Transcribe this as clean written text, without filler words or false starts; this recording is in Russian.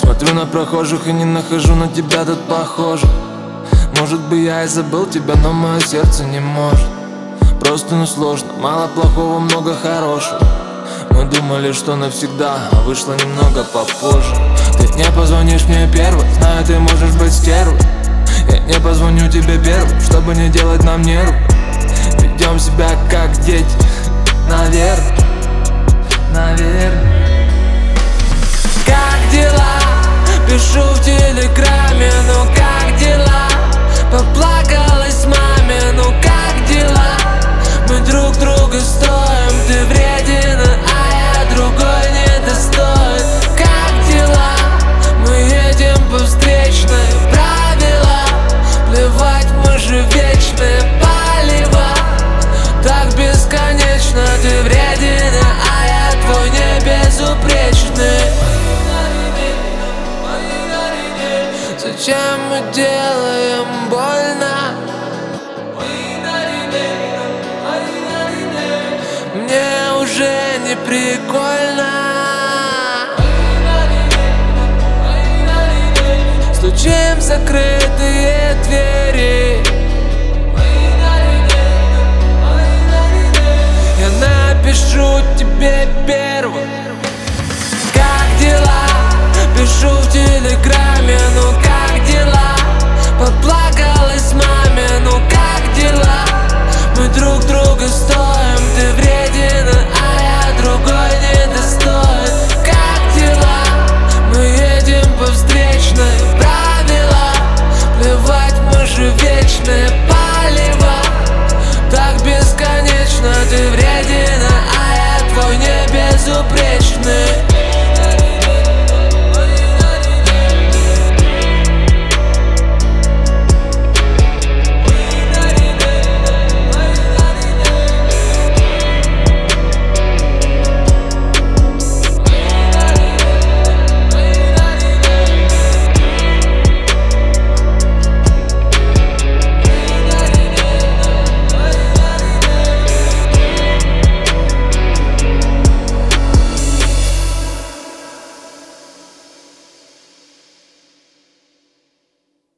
Смотрю на прохожих и не нахожу на тебя тут похожих. Может бы я и забыл тебя, но мое сердце не может. Просто сложно, мало плохого, много хорошего. Мы думали, что навсегда, а вышло немного попозже. Ты не позвонишь мне первый, знаю, ты можешь быть стервой. Я не позвоню тебе первым, чтобы не делать нам нервы. Ведем себя как дети, наверное. Как дела? Пишу в телеграме, ну как дела? Поплакалась маме, ну как дела? Мы друг друга стоим, ты вреден, а я другой недостоин. Как дела? Мы едем по встречной, правила плевать, мы же вечные, палево так бесконечно. Ты вреден, а я твой не безупречный. Зачем мы делаем